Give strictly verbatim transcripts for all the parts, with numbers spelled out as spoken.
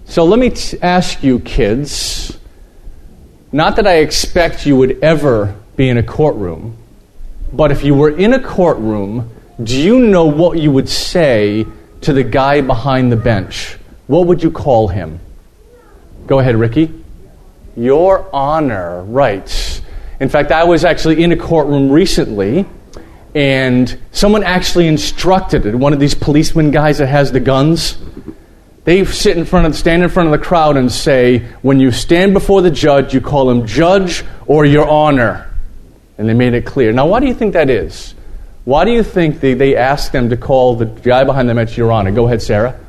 So let me t- ask you, kids, not that I expect you would ever be in a courtroom, but if you were in a courtroom, do you know what you would say to the guy behind the bench? What would you call him? Go ahead, Ricky. Your Honor, right. In fact, I was actually in a courtroom recently, and someone actually instructed it, one of these policeman guys that has the guns. They sit in front of, stand in front of the crowd and say, when you stand before the judge, you call him Judge or Your Honor. And they made it clear. Now, why do you think that is? Why do you think they, they asked them to call the guy behind them as Your Honor? Go ahead, Sarah.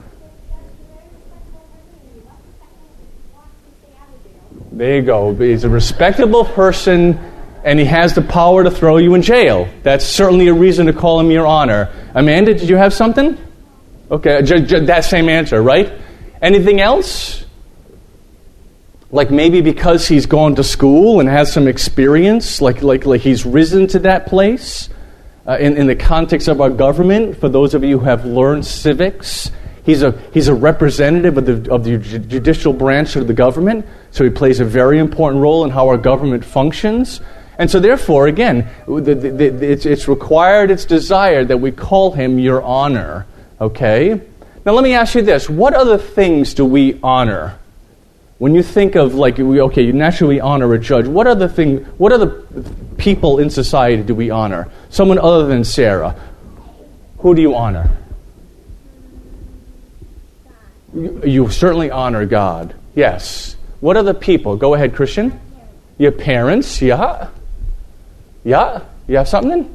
There you go. He's a respectable person, and he has the power to throw you in jail. That's certainly a reason to call him Your Honor. Amanda, did you have something? Okay, j- j- that same answer, right? Anything else? Like maybe because he's gone to school and has some experience, like like like he's risen to that place uh, in in the context of our government. For those of you who have learned civics, he's a he's a representative of the of the judicial branch of the government, so he plays a very important role in how our government functions. And so, therefore, again, the, the, the, it's it's required, it's desired that we call him Your Honor. Okay? Now let me ask you this. What other things do we honor? When you think of, like, we, okay, naturally we honor a judge. What other thing, what other people in society do we honor? Someone other than Sarah. Who do you honor? You, you certainly honor God. Yes. What other people? Go ahead, Christian. Your parents. Yeah. Yeah. You have something?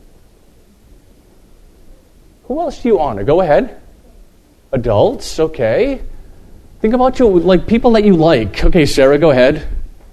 Who else do you honor? Go ahead. Adults, okay. Think about you, like people that you like. Okay, Sarah, go ahead.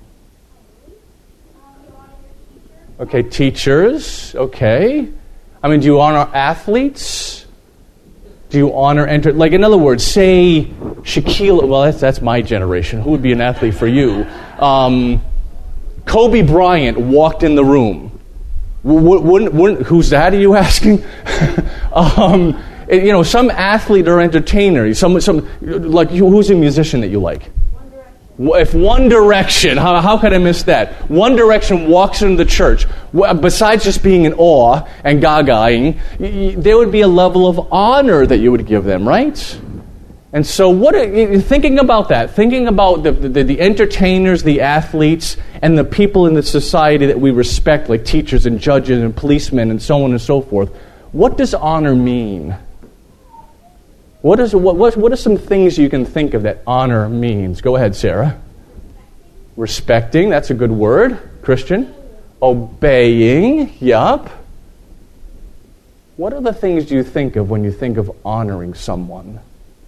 Okay, teachers, okay. I mean, do you honor athletes? Do you honor, enter, like in other words, say Shaquille, well, that's, that's my generation. Who would be an athlete for you? Um, Kobe Bryant walked in the room. Wouldn't, wouldn't, who's that, are you asking? um, you know, some athlete or entertainer, some, some, like, who's a musician that you like? One Direction. If One Direction, how, how could I miss that? One Direction walks into the church, besides just being in awe and gagaing, there would be a level of honor that you would give them, right? And so what are, thinking about that, thinking about the, the, the entertainers, the athletes, and the people in the society that we respect, like teachers and judges and policemen and so on and so forth, what does honor mean? What is what, what, what are some things you can think of that honor means? Go ahead, Sarah. Respecting, that's a good word. Christian. Obeying, yup. What other things do you think of when you think of honoring someone?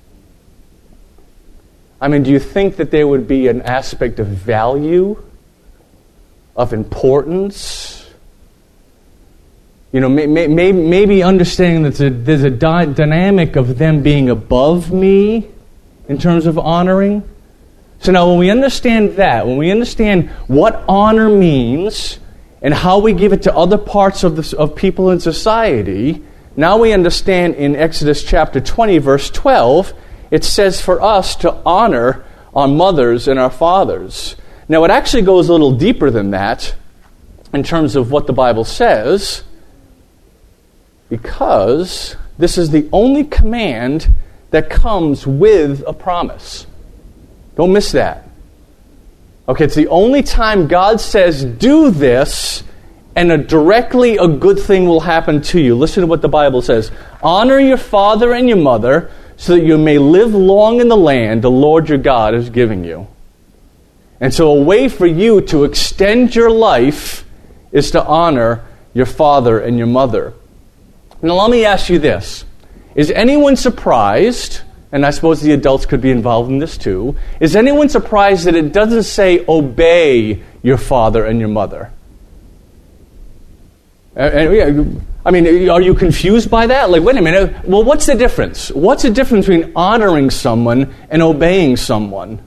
I mean, do you think that there would be an aspect of value, of importance? You know, may, may, maybe understanding that there's a, there's a dy- dynamic of them being above me in terms of honoring. So now when we understand that, when we understand what honor means and how we give it to other parts of, this, of people in society, now we understand in Exodus chapter twenty, verse twelve, it says for us to honor our mothers and our fathers. Now, it actually goes a little deeper than that in terms of what the Bible says, because this is the only command that comes with a promise. Don't miss that. Okay, it's the only time God says, do this, and a directly a good thing will happen to you. Listen to what the Bible says. Honor your father and your mother, so that you may live long in the land the Lord your God is giving you. And so a way for you to extend your life is to honor your father and your mother. Now let me ask you this. Is anyone surprised, and I suppose the adults could be involved in this too, is anyone surprised that it doesn't say obey your father and your mother? I mean, are you confused by that? Like, wait a minute. Well, what's the difference? What's the difference between honoring someone and obeying someone?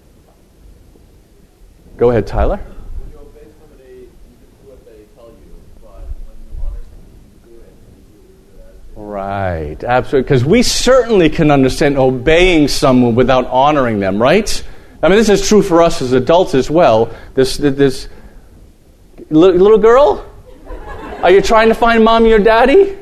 Go ahead, Tyler. When you obey somebody, you just do what they tell you. But when you honor somebody, you do it. And you do it as Right, absolutely. Because we certainly can understand obeying someone without honoring them, right? I mean, this is true for us as adults as well. This, this little girl, are you trying to find mommy or daddy?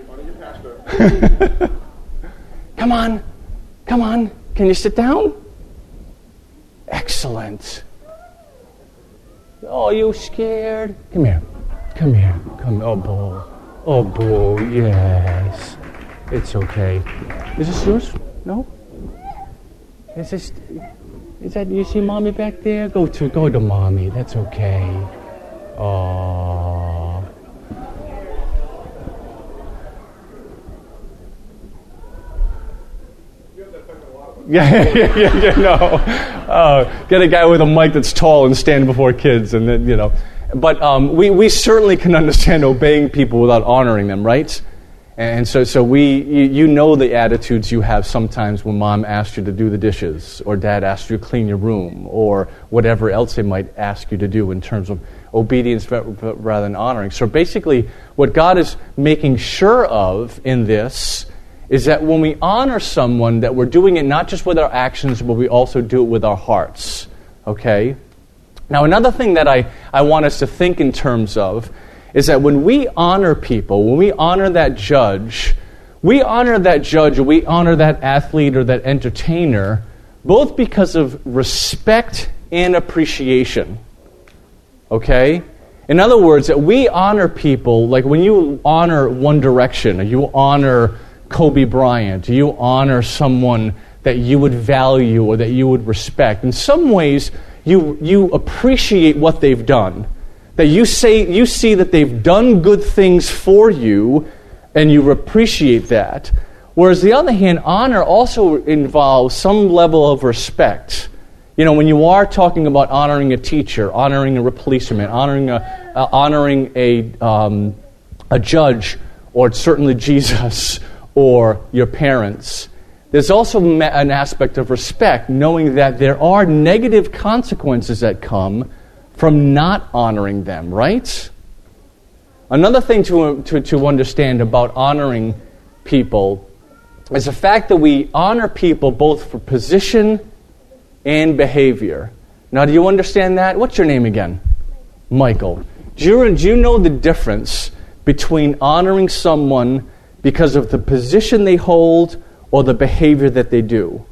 Come on, come on. Can you sit down? Excellent. Oh, are you scared? Come here. Come here. Come. Oh, Boo. Oh, Boo. Yes. It's okay. Is this yours? No? Is this... Is that... You see mommy back there? Go to... Go to mommy. That's okay. Aww. Yeah, yeah, yeah, yeah, no. Uh, get a guy with a mic that's tall and stand before kids, and then, you know. But um, we, we certainly can understand obeying people without honoring them, right? And so so we you, you know the attitudes you have sometimes when mom asks you to do the dishes, or dad asks you to clean your room, or whatever else they might ask you to do in terms of obedience rather than honoring. So basically, what God is making sure of in this is that when we honor someone, that we're doing it not just with our actions, but we also do it with our hearts. Okay? Now, another thing that I, I want us to think in terms of is that when we honor people, when we honor that judge, we honor that judge or we honor that athlete or that entertainer both because of respect and appreciation. Okay? In other words, that we honor people, like when you honor One Direction, or you honor Kobe Bryant, you honor someone that you would value or that you would respect. In some ways, you you appreciate what they've done. That you say you see that they've done good things for you, and you appreciate that. Whereas the other hand, honor also involves some level of respect. You know, when you are talking about honoring a teacher, honoring a policeman, honoring a uh, honoring a um, a judge, or certainly Jesus, or your parents, there's also an aspect of respect, knowing that there are negative consequences that come from not honoring them, right? Another thing to, to, to understand about honoring people is the fact that we honor people both for position and behavior. Now, do you understand that? What's your name again? Michael. Do you, do you know the difference between honoring someone because of the position they hold or the behavior that they do?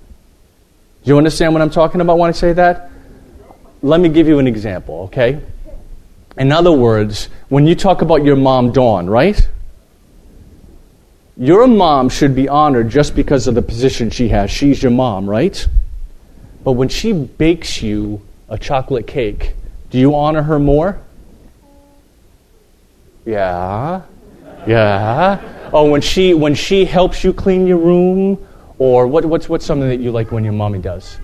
Do you understand what I'm talking about when I say that? Let me give you an example, okay? In other words, when you talk about your mom, Dawn, right? Your mom should be honored just because of the position she has. She's your mom, right? But when she bakes you a chocolate cake, do you honor her more? Yeah. Yeah. Oh, when she when she helps you clean your room, or what what's what's something that you like when your mommy does?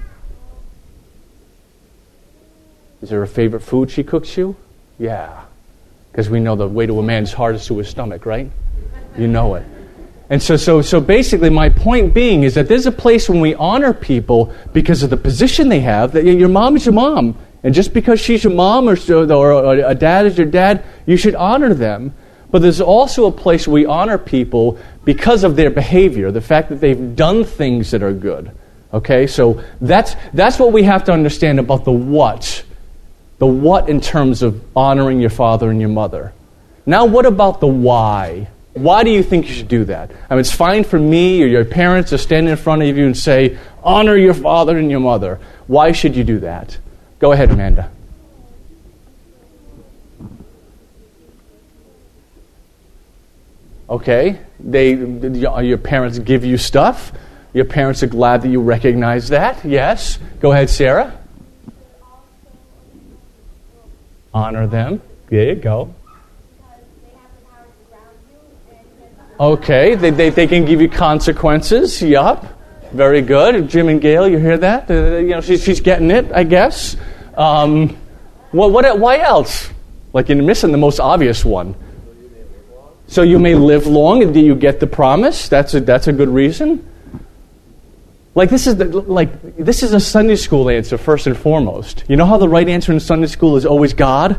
Is there a favorite food she cooks you? Yeah. Because we know the way to a man's heart is to his stomach, right? You know it. And so so so basically my point being is that there's a place when we honor people because of the position they have, that your mom is your mom. And just because she's your mom or, or a dad is your dad, you should honor them. But there's also a place where we honor people because of their behavior, the fact that they've done things that are good. Okay, so that's that's what we have to understand about the what. The what in terms of honoring your father and your mother. Now what about the why? Why do you think you should do that? I mean, it's fine for me or your parents to stand in front of you and say, honor your father and your mother. Why should you do that? Go ahead, Amanda. Okay, they your parents give you stuff. Your parents are glad that you recognize that. Yes. Go ahead, Sarah. Honor them. There you go. Okay, they they, they can give you consequences. Yup. Very good. Jim and Gail, you hear that? Uh, you know, she's she's getting it, I guess. Um, well, what? Why else? Like you're missing the most obvious one. So you may live long, and do you get the promise? That's a that's a good reason. Like this is the, like this is a Sunday school answer first and foremost. You know how the right answer in Sunday school is always God?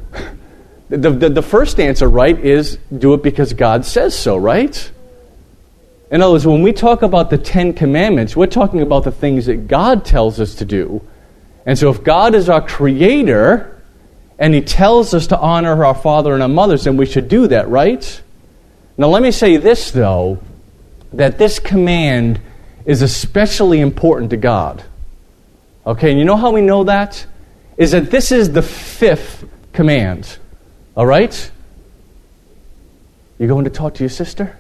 The, the the first answer, right, is do it because God says so, right? In other words, when we talk about the Ten Commandments, we're talking about the things that God tells us to do. And so if God is our creator, and he tells us to honor our father and our mothers, then we should do that, right? Now let me say this, though, that this command is especially important to God. Okay, and you know how we know that? Is that this is the fifth command. All right? You going to talk to your sister?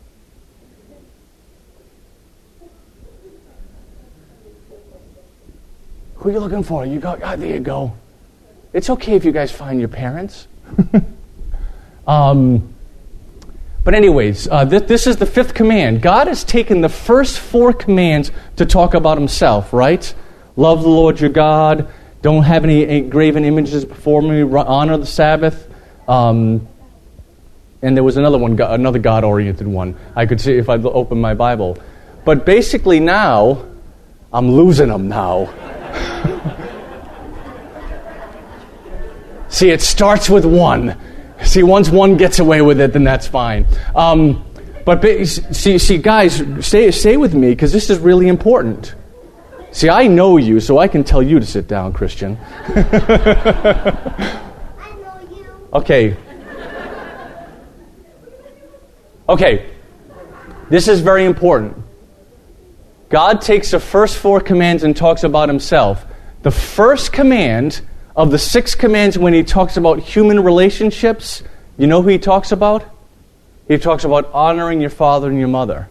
Who are you looking for? You go, oh, there you go. It's okay if you guys find your parents. um, but anyways, uh, th- this is the fifth command. God has taken the first four commands to talk about himself, right? Love the Lord your God. Don't have any graven images before me. Honor the Sabbath. Um, and there was another one, another God-oriented one. I could see if I open my Bible. But basically now, I'm losing them now. See, it starts with one. See, once one gets away with it, then that's fine. Um, but see, see, guys, stay, stay with me, because this is really important. See, I know you, so I can tell you to sit down, Christian. I know you. Okay. Okay. This is very important. God takes the first four commands and talks about himself. The first command of the six commands, when he talks about human relationships, you know who he talks about? He talks about honoring your father and your mother.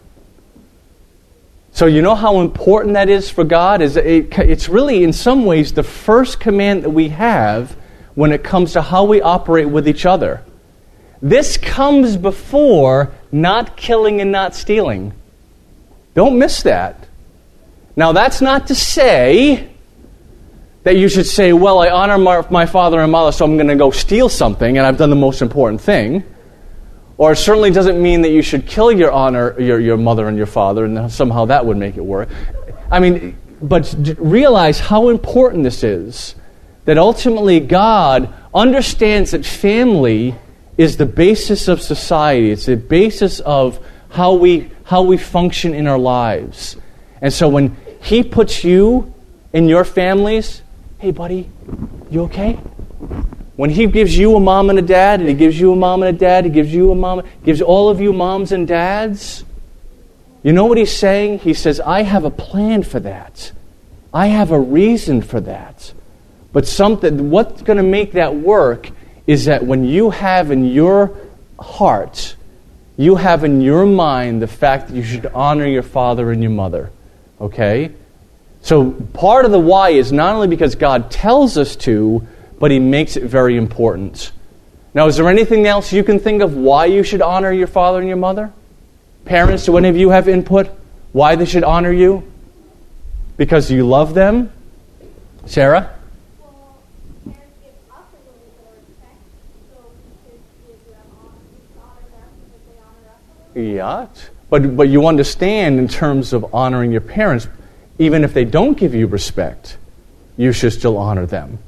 So you know how important that is for God? Is it, it's really, in some ways, the first command that we have when it comes to how we operate with each other. This comes before not killing and not stealing. Don't miss that. Now, that's not to say that you should say, well, I honor my, my father and mother, so I'm going to go steal something, and I've done the most important thing. Or it certainly doesn't mean that you should kill your honor, your, your mother and your father, and somehow that would make it work. I mean, but realize how important this is, that ultimately God understands that family is the basis of society. It's the basis of how we how we function in our lives. And so when he puts you in your families, hey, buddy, you okay? When he gives you a mom and a dad, and he gives you a mom and a dad, he gives you a mom, gives all of you moms and dads, you know what he's saying? He says, I have a plan for that. I have a reason for that. But something, what's going to make that work is that when you have in your heart, you have in your mind the fact that you should honor your father and your mother. Okay? So part of the why is not only because God tells us to, but he makes it very important. Now, is there anything else you can think of why you should honor your father and your mother? Parents, do any of you have input why they should honor you? Because you love them? Sarah? Well, parents give us a little bit of respect, so we should give them honor them because they honor us a little bit. Yeah. But, but you understand in terms of honoring your parents, even if they don't give you respect, you should still honor them.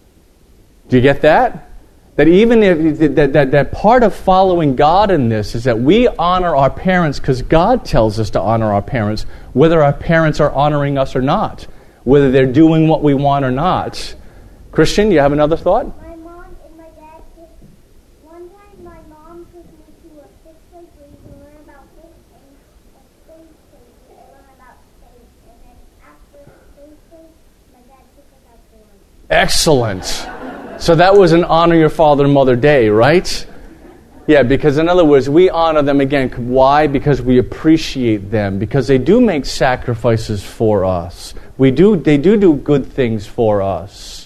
Do you get that? That even if that, that, that part of following God in this is that we honor our parents because God tells us to honor our parents, whether our parents are honoring us or not, whether they're doing what we want or not. Christian, you have another thought? My mom and my dad, one time my mom took me to a fish place where you can learn about fish, and a space place where you learn about space. And then after the space place, my dad took us out to lunch. Excellent. So that was an honor your father and mother day, right? Yeah, because in other words, we honor them again. Why? Because we appreciate them. Because they do make sacrifices for us. We do. They do do good things for us.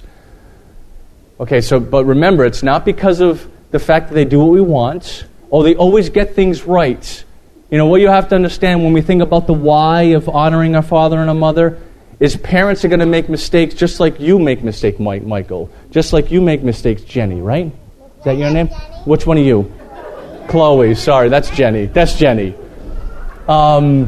Okay, so but remember, it's not because of the fact that they do what we want, or they always get things right. You know, what you have to understand when we think about the why of honoring our father and our mother is parents are going to make mistakes just like you make mistakes, Mike, Michael. Just like you make mistakes, Jenny, right? Is that your name? Which one are you? Chloe. Sorry, that's Jenny. That's Jenny. Um,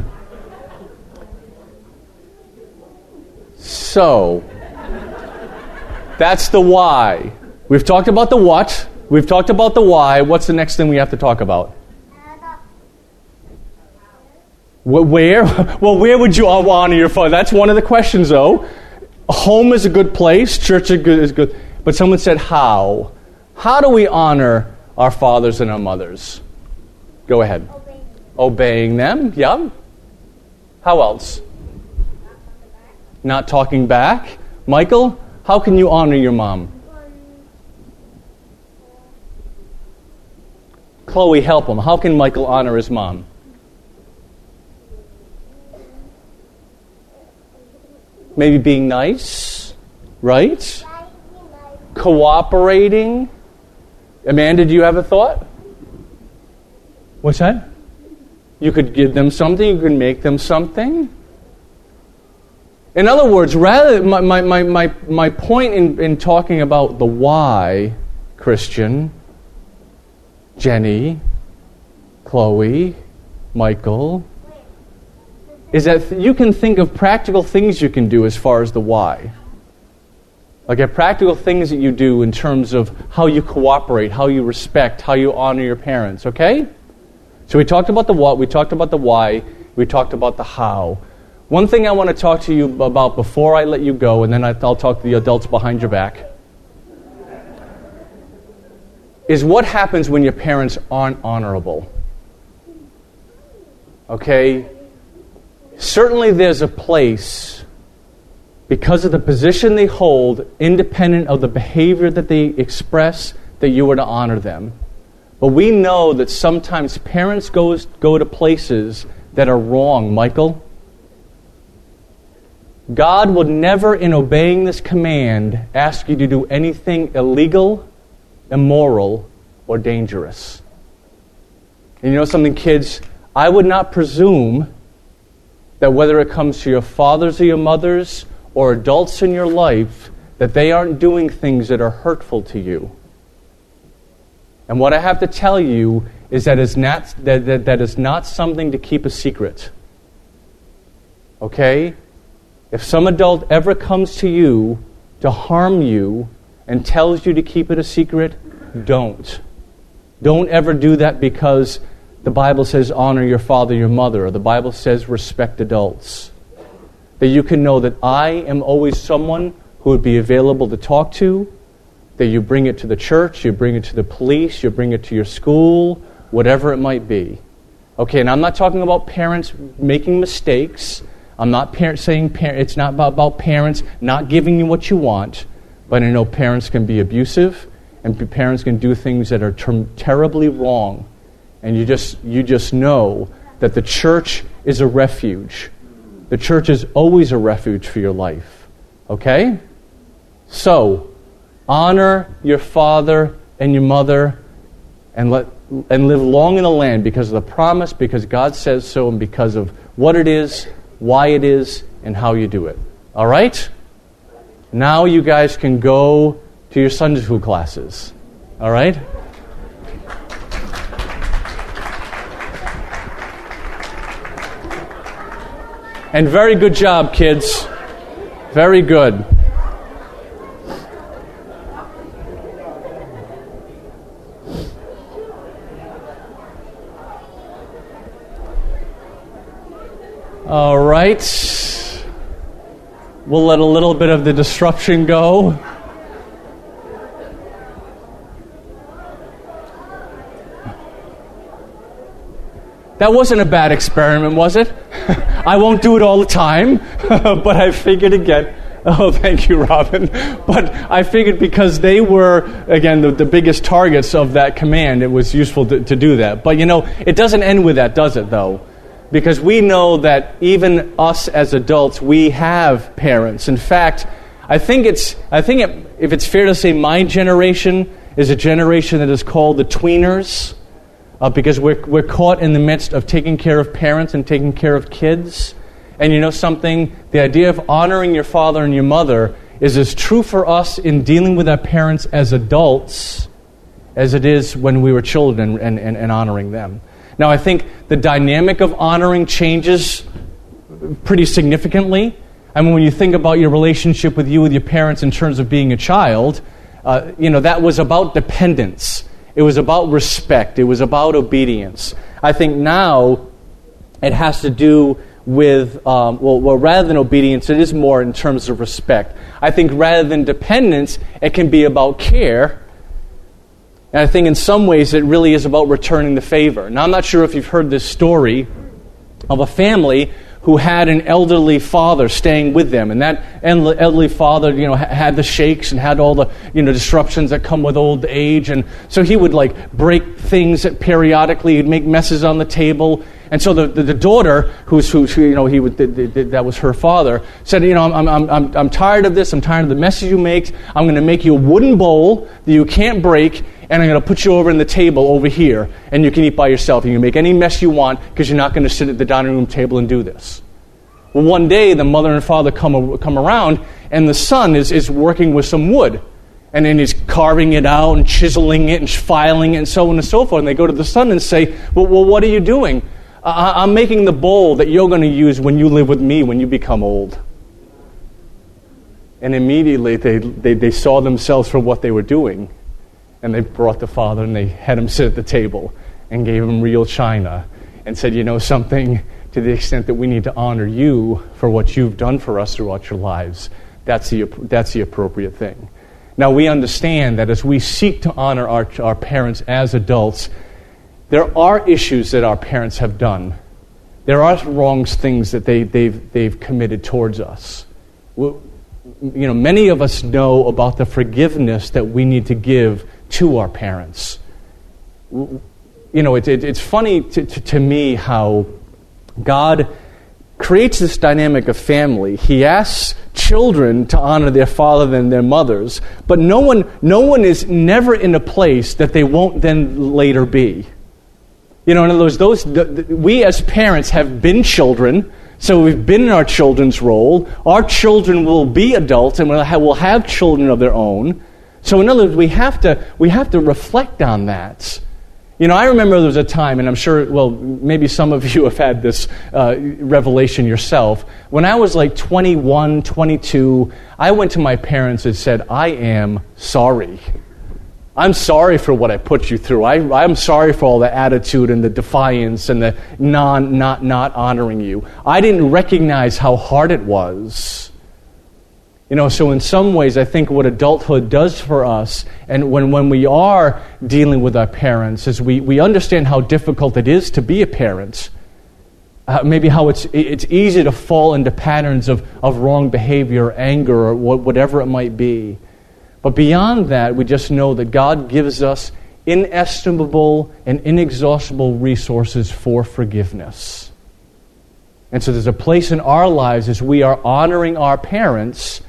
so, that's the why. We've talked about the what. We've talked about the why. What's the next thing we have to talk about? Where? Well, where would you honor your father? That's one of the questions, though. Home is a good place. Church is good. Is good. But someone said, how? How do we honor our fathers and our mothers? Go ahead. Obeying. Obeying them. Yeah. How else? Not talking back. Michael, how can you honor your mom? Chloe, help him. How can Michael honor his mom? Maybe being nice, right? Cooperating. Amanda, do you have a thought? What's that? You could give them something. You could make them something. In other words, rather my my my my, my point in, in talking about the why, Christian, Jenny, Chloe, Michael, is that you can think of practical things you can do as far as the why. Like a practical things that you do in terms of how you cooperate, how you respect, how you honor your parents, okay? So we talked about the what, we talked about the why, we talked about the how. One thing I want to talk to you about before I let you go, and then I'll talk to the adults behind your back, is what happens when your parents aren't honorable. Okay? Certainly there's a place, because of the position they hold, independent of the behavior that they express, that you are to honor them. But we know that sometimes parents goes, go to places that are wrong, Michael. God will never, in obeying this command, ask you to do anything illegal, immoral, or dangerous. And you know something, kids? I would not presume that whether it comes to your fathers or your mothers or adults in your life, that they aren't doing things that are hurtful to you. And what I have to tell you is that is not, that, that, that is not something to keep a secret. Okay? If some adult ever comes to you to harm you and tells you to keep it a secret, don't. Don't ever do that, because the Bible says honor your father, your mother, or the Bible says respect adults. That you can know that I am always someone who would be available to talk to, that you bring it to the church, you bring it to the police, you bring it to your school, whatever it might be. Okay, and I'm not talking about parents making mistakes. I'm not par- saying par- it's not about, about parents not giving you what you want, but I know parents can be abusive, and parents can do things that are ter- terribly wrong. And you just you just know that the church is a refuge. The church is always a refuge for your life. Okay? So, honor your father and your mother, and let and live long in the land because of the promise, because God says so, and because of what it is, why it is, and how you do it. All right? Now you guys can go to your Sunday school classes. All right? And very good job, kids. Very good. All right. We'll let a little bit of the disruption go. That wasn't a bad experiment, was it? I won't do it all the time, but I figured again. Oh, thank you, Robin. But I figured because they were, again, the, the biggest targets of that command, it was useful to, to do that. But, you know, it doesn't end with that, does it, though? Because we know that even us as adults, we have parents. In fact, I think it's, I think it, if it's fair to say my generation is a generation that is called the tweeners. Uh, because we're we're caught in the midst of taking care of parents and taking care of kids. And you know something? The idea of honoring your father and your mother is as true for us in dealing with our parents as adults as it is when we were children and, and, and honoring them. Now, I think the dynamic of honoring changes pretty significantly. I mean, when you think about your relationship with you with your parents in terms of being a child, uh, you know, that was about dependence. It was about respect. It was about obedience. I think now, it has to do with, um, well, well, rather than obedience, it is more in terms of respect. I think rather than dependence, it can be about care. And I think in some ways it really is about returning the favor. Now, I'm not sure if you've heard this story of a family who had an elderly father staying with them, and that elderly father, you know, had the shakes and had all the, you know, disruptions that come with old age, and so he would like break things periodically. He'd make messes on the table, and so the the, the daughter, who's who, you know, he would the, the, that was her father, said, you know, I'm I'm I'm I'm tired of this. I'm tired of the messes you make. I'm going to make you a wooden bowl that you can't break, and I'm going to put you over in the table over here, and you can eat by yourself. You can make any mess you want because you're not going to sit at the dining room table and do this. Well, one day the mother and father come come around, and the son is, is working with some wood, and then he's carving it out and chiseling it and filing it and so on and so forth. And they go to the son and say, well, well what are you doing? Uh, I'm making the bowl that you're going to use when you live with me when you become old. And immediately they, they, they saw themselves for what they were doing. And they brought the father and they had him sit at the table and gave him real china and said, you know something, to the extent that we need to honor you for what you've done for us throughout your lives, that's the, that's the appropriate thing. Now, we understand that as we seek to honor our, our parents as adults, there are issues that our parents have done. There are wrong things that they, they've, they've committed towards us. You know, many of us know about the forgiveness that we need to give to our parents. You know, it, it, it's funny to, to, to me how God creates this dynamic of family. He asks children to honor their father and their mothers, but no one, no one is never in a place that they won't then later be. You know, in other words, those the, the, we as parents have been children, so we've been in our children's role. Our children will be adults and will have, will have children of their own. So in other words, we have to we have to reflect on that. You know, I remember there was a time, and I'm sure, well, maybe some of you have had this uh, revelation yourself. When I was like twenty-one, twenty-two, I went to my parents and said, I am sorry. I'm sorry for what I put you through. I, I'm sorry for all the attitude and the defiance and the non, not, not honoring you. I didn't recognize how hard it was. You know, so in some ways, I think what adulthood does for us, and when, when we are dealing with our parents, is we, we understand how difficult it is to be a parent. Uh, maybe how it's it's easy to fall into patterns of, of wrong behavior, anger, or whatever it might be. But beyond that, we just know that God gives us inestimable and inexhaustible resources for forgiveness. And so there's a place in our lives as we are honoring our parents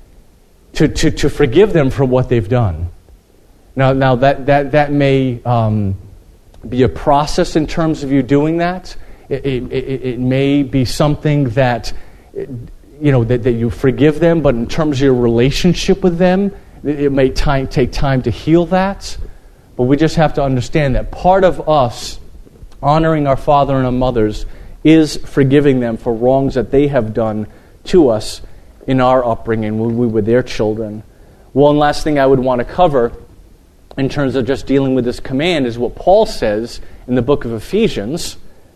to, to, to forgive them for what they've done. Now, now that, that, that may um, be a process in terms of you doing that. It, it, it may be something that, you know, that, that you forgive them, but in terms of your relationship with them, it may time, take time to heal that. But we just have to understand that part of us honoring our father and our mothers is forgiving them for wrongs that they have done to us in our upbringing when we were their children. One last thing I would want to cover in terms of just dealing with this command is what Paul says in the book of Ephesians.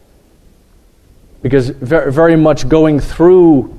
Because very, very much going through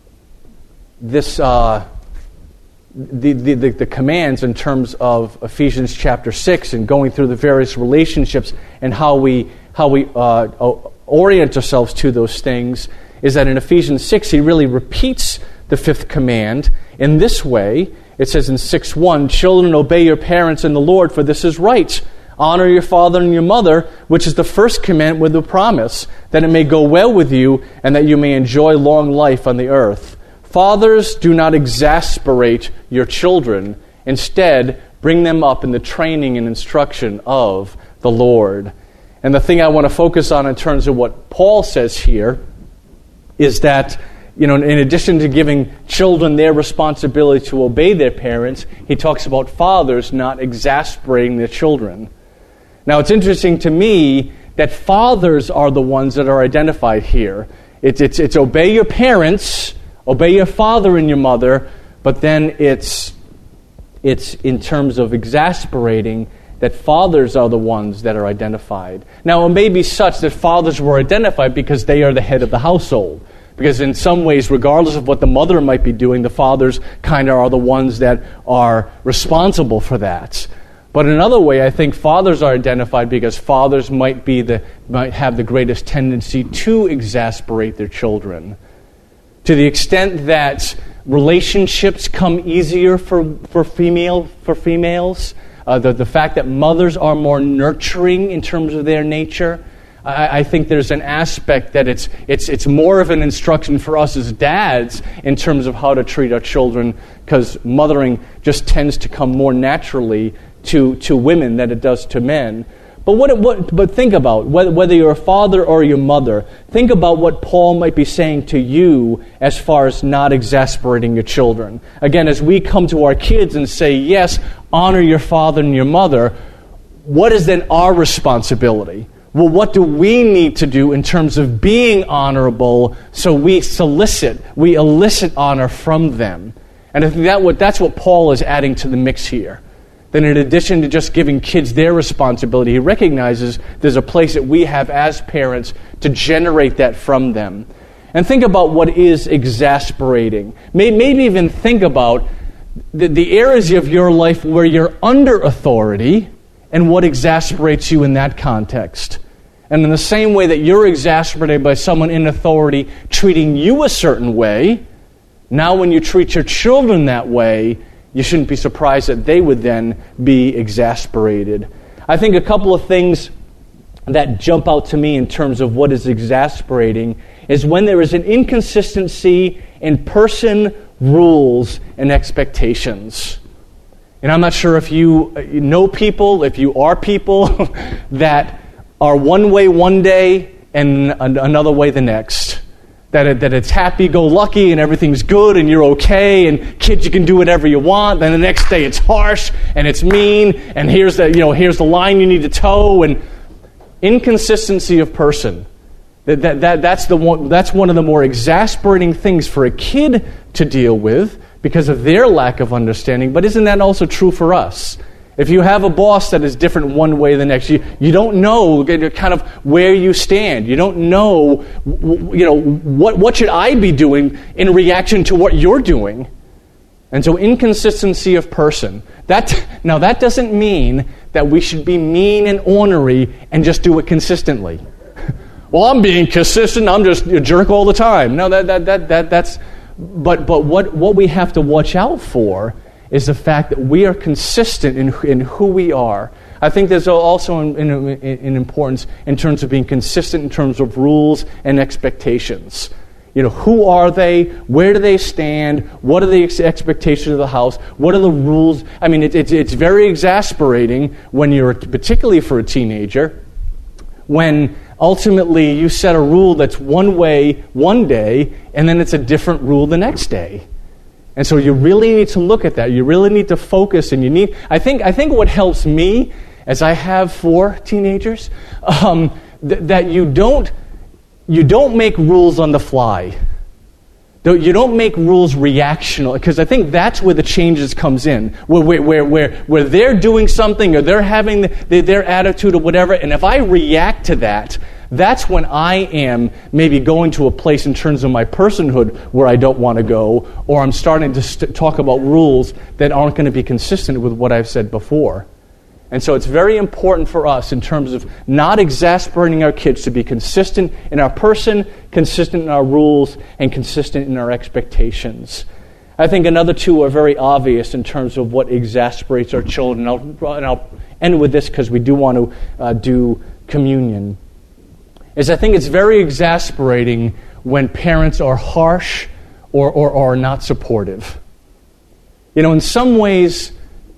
this, uh, the, the, the, the commands in terms of Ephesians chapter six and going through the various relationships and how we how we uh, orient ourselves to those things, is that in Ephesians six he really repeats the fifth command in this way. It says in six one, "Children, obey your parents in the Lord, for this is right. Honor your father and your mother, which is the first commandment with a promise, that it may go well with you and that you may enjoy long life on the earth. Fathers, do not exasperate your children. Instead, bring them up in the training and instruction of the Lord." And the thing I want to focus on in terms of what Paul says here is that, you know, in addition to giving children their responsibility to obey their parents, he talks about fathers not exasperating their children. Now, it's interesting to me that fathers are the ones that are identified here. It's, it's, it's obey your parents, obey your father and your mother, but then it's, it's in terms of exasperating, that fathers are the ones that are identified. Now, it may be such that fathers were identified because they are the head of the household. Because in some ways, regardless of what the mother might be doing, the fathers kind of are the ones that are responsible for that. But in another way, I think fathers are identified because fathers might be the might have the greatest tendency to exasperate their children. To the extent that relationships come easier for, for female for females, uh, the, the fact that mothers are more nurturing in terms of their nature, I, I think there's an aspect that it's it's it's more of an instruction for us as dads in terms of how to treat our children, because mothering just tends to come more naturally to, to women than it does to men. But what, what? But think about, whether, whether you're a father or your mother, think about what Paul might be saying to you as far as not exasperating your children. Again, as we come to our kids and say, yes, honor your father and your mother, what is then our responsibility? Well, what do we need to do in terms of being honorable so we solicit, we elicit honor from them? And I think that what, that's what Paul is adding to the mix here. Then in addition to just giving kids their responsibility, he recognizes there's a place that we have as parents to generate that from them. And think about what is exasperating. Maybe even think about the, the areas of your life where you're under authority and what exasperates you in that context. And in the same way that you're exasperated by someone in authority treating you a certain way, now when you treat your children that way, you shouldn't be surprised that they would then be exasperated. I think a couple of things that jump out to me in terms of what is exasperating is when there is an inconsistency in person, rules, and expectations. And I'm not sure if you know people, if you are people that are one way one day and another way the next. That it, that it's happy-go-lucky and everything's good and you're okay and kids, you can do whatever you want. Then the next day it's harsh and it's mean and here's the you know here's the line you need to toe, and inconsistency of person. That, that that that's the one that's one of the more exasperating things for a kid to deal with because of their lack of understanding. But isn't that also true for us? If you have a boss that is different one way than the next, you, you don't know kind of where you stand. You don't know, you know, what what should I be doing in reaction to what you're doing. And so inconsistency of person. That now that doesn't mean that we should be mean and ornery and just do it consistently. Well, I'm being consistent. I'm just a jerk all the time. No, that that that that that's. But but what what we have to watch out for is the fact that we are consistent in, in who we are. I think there's also an, an, an importance in terms of being consistent in terms of rules and expectations. You know, who are they? Where do they stand? What are the ex- expectations of the house? What are the rules? I mean, it, it, it's very exasperating when you're, particularly for a teenager, when ultimately you set a rule that's one way one day, and then it's a different rule the next day. And so you really need to look at that. You really need to focus, and you need. I think. I think what helps me, as I have for teenagers, um, th- that you don't. You don't make rules on the fly. You don't make rules reactional, because I think that's where the changes comes in, where where where where they're doing something or they're having the, their attitude or whatever, and if I react to that, that's when I am maybe going to a place in terms of my personhood where I don't want to go, or I'm starting to st- talk about rules that aren't going to be consistent with what I've said before. And so it's very important for us in terms of not exasperating our kids to be consistent in our person, consistent in our rules, and consistent in our expectations. I think another two are very obvious in terms of what exasperates our children. And I'll, and I'll end with this because we do want to uh, do communion. Is I think it's very exasperating when parents are harsh or, or, or not supportive. You know, in some ways,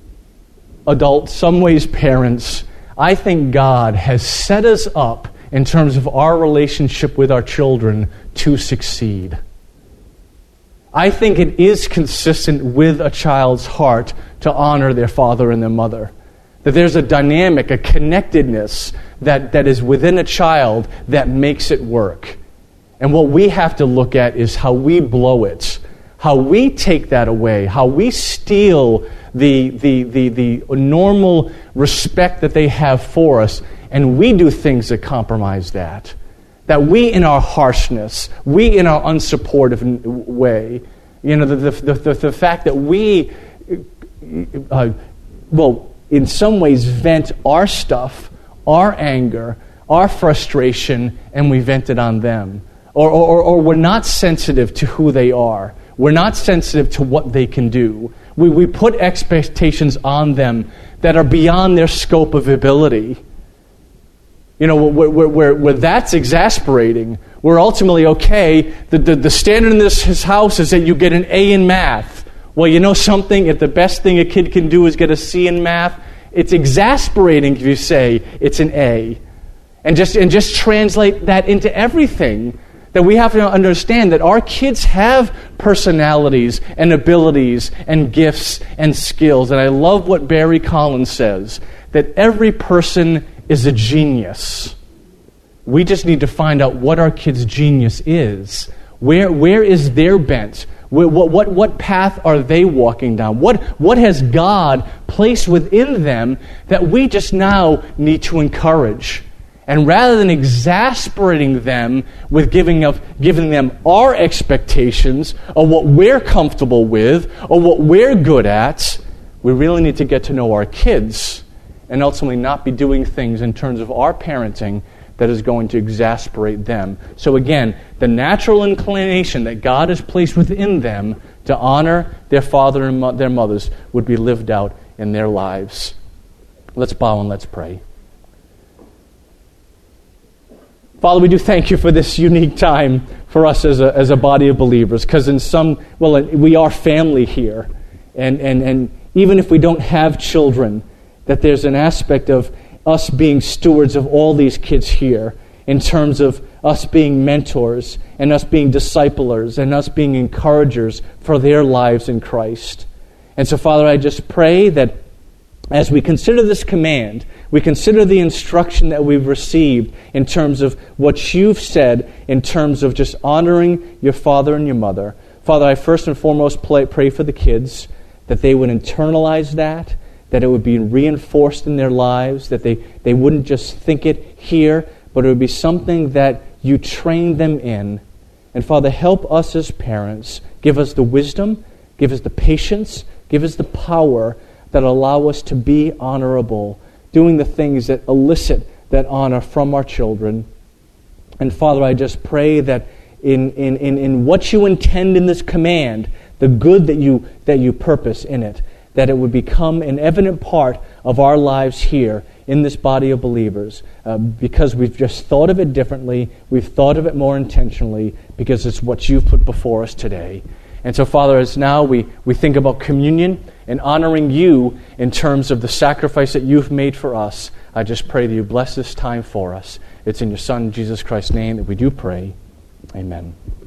adults, some ways parents, I think God has set us up in terms of our relationship with our children to succeed. I think it is consistent with a child's heart to honor their father and their mother. That there's a dynamic, a connectedness that, that is within a child that makes it work. And what we have to look at is how we blow it, how we take that away, how we steal the, the, the, the normal respect that they have for us, and we do things that compromise that. That we in our harshness, we in our unsupportive way, you know, the, the, the, the fact that we, uh, well, in some ways vent our stuff, our anger, our frustration, and we vent it on them. Or, or, or we're not sensitive to who they are. We're not sensitive to what they can do. We, we put expectations on them that are beyond their scope of ability. You know, where, where, where, where that's exasperating, we're ultimately, okay, the, the, the standard in this his house is that you get an A in math. Well, you know something? If the best thing a kid can do is get a C in math, it's exasperating if you say it's an A. And just, and just translate that into everything. That we have to understand that our kids have personalities and abilities and gifts and skills. And I love what Barry Collins says, that every person is a genius. We just need to find out what our kids' genius is. Where, where is their bent? Where, what, what, what path are they walking down? What, what has God placed within them that we just now need to encourage? And rather than exasperating them with giving, of, giving them our expectations of what we're comfortable with or what we're good at, we really need to get to know our kids and ultimately not be doing things in terms of our parenting that is going to exasperate them. So again, the natural inclination that God has placed within them to honor their father and mo- their mothers would be lived out in their lives. Let's bow and let's pray. Father, we do thank you for this unique time for us as a, as a body of believers, because in some, well, we are family here. And, and, and even if we don't have children, that there's an aspect of us being stewards of all these kids here in terms of us being mentors and us being disciplers and us being encouragers for their lives in Christ. And so, Father, I just pray that as we consider this command, we consider the instruction that we've received in terms of what you've said in terms of just honoring your father and your mother. Father, I first and foremost pray for the kids, that they would internalize that, that it would be reinforced in their lives, that they, they wouldn't just think it here, but it would be something that you train them in. And Father, help us as parents. Give us the wisdom, give us the patience, give us the power that allow us to be honorable, doing the things that elicit that honor from our children. And Father, I just pray that in, in, in, in what you intend in this command, the good that you that you purpose in it, that it would become an evident part of our lives here in this body of believers, uh, because we've just thought of it differently, we've thought of it more intentionally, because it's what you've put before us today. And so, Father, as now we, we think about communion and honoring you in terms of the sacrifice that you've made for us, I just pray that you bless this time for us. It's in your Son, Jesus Christ's name, that we do pray. Amen.